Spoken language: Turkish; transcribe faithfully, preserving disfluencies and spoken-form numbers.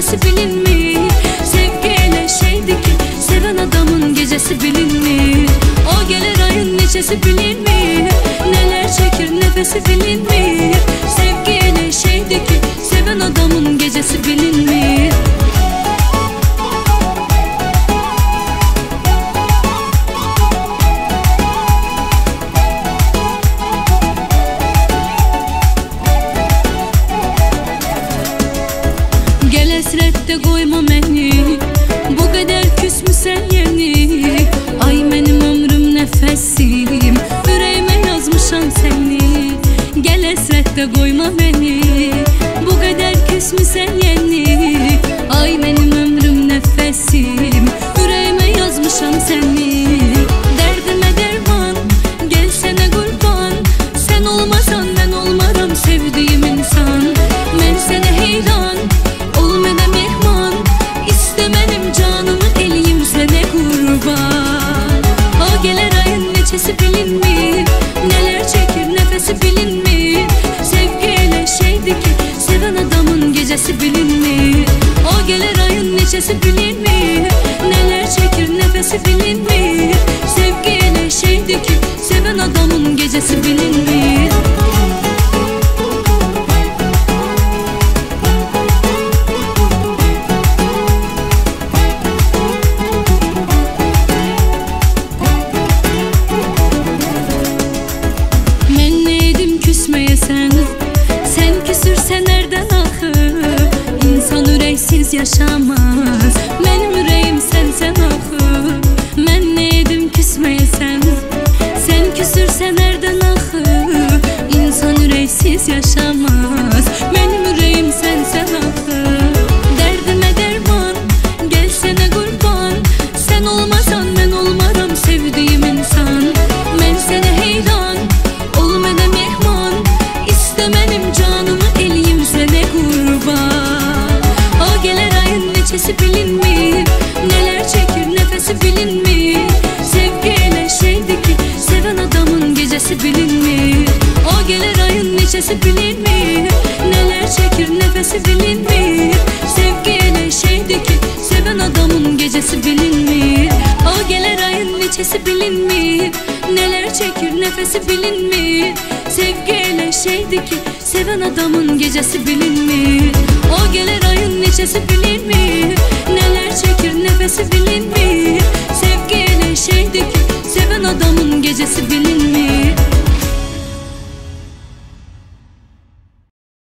neşesi bilinmir. Sevgiyle şeydi ki seven adamın gecesi bilinmir. O gelir ayın neşesi bilinmir. Neler çekir nefesi bilinmir. Sevgiyle şeydi ki seven adamın gecesi bilinmir. Gel esrette koyma beni, bu kadar küs mü sen yeni? Ay benim ömrüm nefesim, yüreğime yazmışam seni. Gel esrette koyma beni, bu kadar küs mü sen yeni? Ay benim ömrüm nefesim, yüreğime yazmışam seni. Derdime derman, gelsene kurban. Sen olmasan ben olmaram sevdiğim insan. Ben sana heyran, olmadan mehman. İstemedim canımı eleyim sana kurban. O gelir ayın neşesi bilinmir. Neler çekir nefesi bilinmir. Sevgiyle şeydi ki seven adamın gecesi bilinmir. O gelir ayın neşesi bilinmir. Neler çekir nefesi bilinmir. Sevgiyle şeydi ki seven adamın gecesi bilinmir. Men neydim küsmeye sen, sen küsürsen nereden akı? İnsan yüreksiz yaşamaz, benim yüreğim sen sen akı. Men neydim küsmeye sen, sen küsürsen nereden akı? İnsan yüreksiz yaşamaz, benim yüreğim sen sen akı. Derdime derman, gelsene kurban. Sen olmasan ben olmaram sevdiğim insan. Ben sana heyran, olmadan mehman. İstemedim canımı eleyim sana kurban. O gelir ayın neşesi bilinmir. Neler çekir nefesi bilinmir. Sevgiyle şeydi ki seven adamın gecesi bilinmir. O gelir ayın neşesi bilinmir. Neler çekir nefesi bilinmir. Sevgiyle şeydi ki seven adamın gecesi bilinmir. O gelir ayın neşesi bilinmir. Neler çekir nefesi bilinmir. Sevgiyle şeydi ki seven adamın gecesi bilinmir. O gelir ayın neşesi bilinmir. Neler çekir nefesi bilinmir. Sevgiyle şeydi ki seven adamın gecesi bilinmir.